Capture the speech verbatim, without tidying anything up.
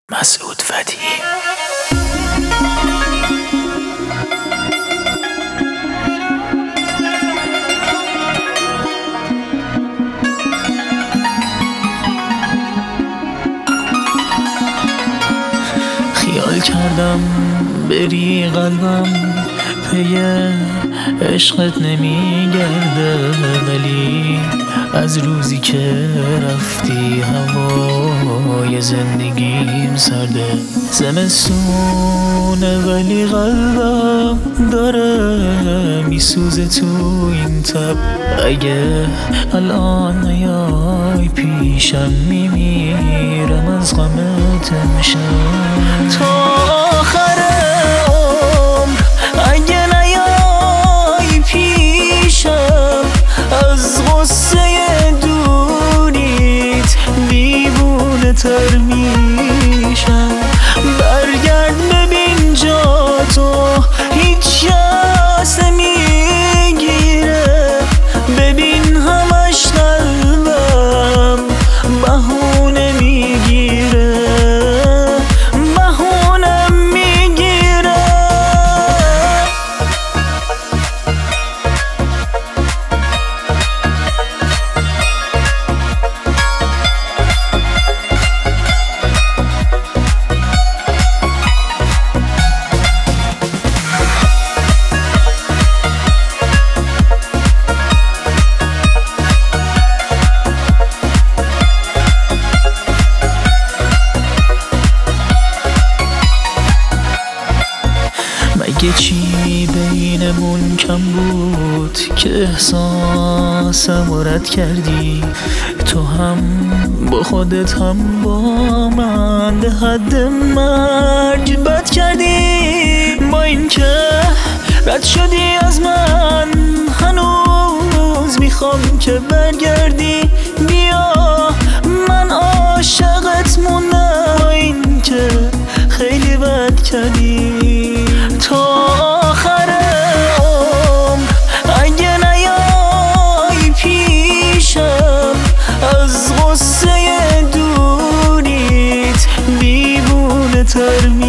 مسعود فتحی. خیال کردم بری قلبم پی عشقت نمیگرده، ولی از روزی که رفتی هوای زندگیم سرده. زمستونه ولی قلبم داره میسوزه تو این تب. اگه الان نیای پیشم میمیرم از غمت امشب. تا آخر عمر اگه نیای پیشم از غصه دوریت دیوونه تر میشم. برگرد ببین جا تو هیچ کس نمیگیره، ببین همش قلبم بهونه میگیره، بهونه میگیره. مگه چی بینمون کم بود که احساسم رد کردی؟ تو هم با خودت هم با من به حد مرگ بد کردی. با این که رد شدی از من هنوز میخوام که برگردی. بیا من عاشقت موندم، با این که خیلی بد کردی. تا آخر عمر اگه نیای پیشم از غصه دوریت دیوونه تر